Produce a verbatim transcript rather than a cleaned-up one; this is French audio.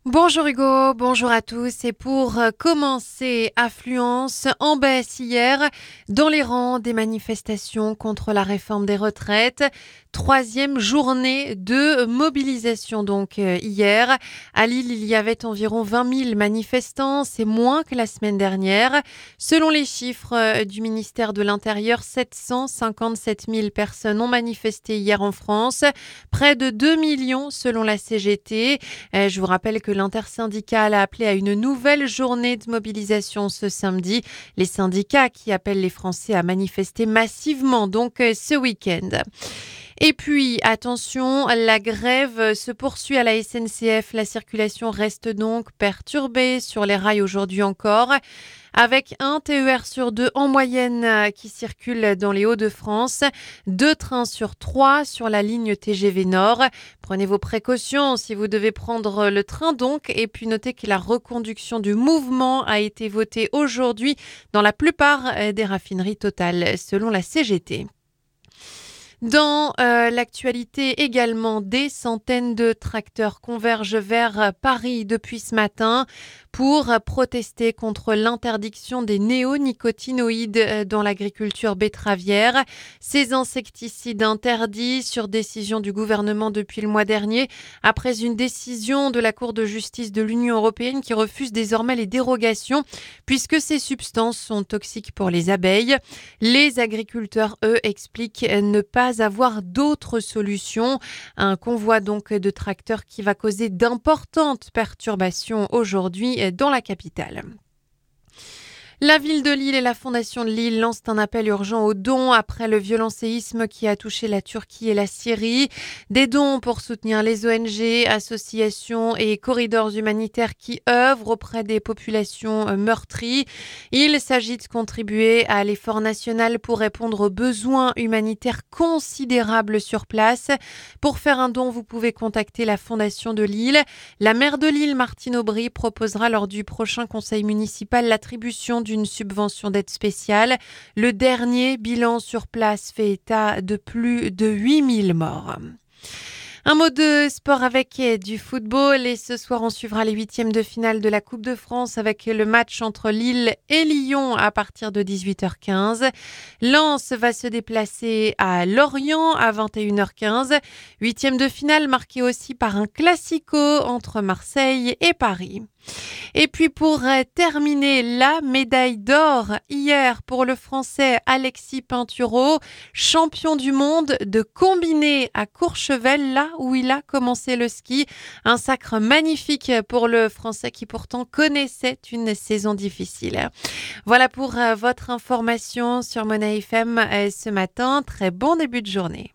Bonjour Hugo, bonjour à tous. Et pour euh, commencer, affluence en baisse hier dans les rangs des manifestations contre la réforme des retraites. Troisième journée de mobilisation donc euh, hier. À Lille, il y avait environ vingt mille manifestants, c'est moins que la semaine dernière. Selon les chiffres euh, du ministère de l'Intérieur, sept cent cinquante-sept mille personnes ont manifesté hier en France, près de deux millions selon la C G T. Euh, Je vous rappelle que l'intersyndicale a appelé à une nouvelle journée de mobilisation ce samedi. Les syndicats qui appellent les Français à manifester massivement donc euh, ce week-end. Et puis, attention, la grève se poursuit à la S N C F. La circulation reste donc perturbée sur les rails aujourd'hui encore, avec un T E R sur deux en moyenne euh, qui circule dans les Hauts-de-France, deux trains sur trois sur la ligne T G V Nord. Prenez vos précautions si vous devez prendre le train donc, et puis notez que la reconduction du mouvement a été votée aujourd'hui dans la plupart euh, des raffineries Total, selon la C G T. Dans euh, l'actualité également, des centaines de tracteurs convergent vers Paris depuis ce matin pour protester contre l'interdiction des néonicotinoïdes dans l'agriculture betteravière. Ces insecticides interdits sur décision du gouvernement depuis le mois dernier, après une décision de la Cour de justice de l'Union européenne qui refuse désormais les dérogations puisque ces substances sont toxiques pour les abeilles. Les agriculteurs, eux, expliquent ne pas avoir d'autres solutions. Un convoi donc de tracteurs qui va causer d'importantes perturbations aujourd'hui dans la capitale. La ville de Lille et la Fondation de Lille lancent un appel urgent aux dons après le violent séisme qui a touché la Turquie et la Syrie. Des dons pour soutenir les O N G, associations et corridors humanitaires qui œuvrent auprès des populations meurtries. Il s'agit de contribuer à l'effort national pour répondre aux besoins humanitaires considérables sur place. Pour faire un don, vous pouvez contacter la Fondation de Lille. La maire de Lille, Martine Aubry, proposera lors du prochain conseil municipal l'attribution d'une subvention d'aide spéciale. Le dernier bilan sur place fait état de plus de huit mille morts. Un mot de sport avec du football et ce soir on suivra les huitièmes de finale de la Coupe de France avec le match entre Lille et Lyon à partir de dix-huit heures quinze. Lens va se déplacer à Lorient à vingt et une heures quinze. Huitième de finale marqué aussi par un classico entre Marseille et Paris. Et puis pour terminer, la médaille d'or hier pour le Français Alexis Pinturault, champion du monde de combiné à Courchevel, là où il a commencé le ski. Un sacre magnifique pour le Français qui pourtant connaissait une saison difficile. Voilà pour votre information sur Monnaie F M ce matin. Très bon début de journée.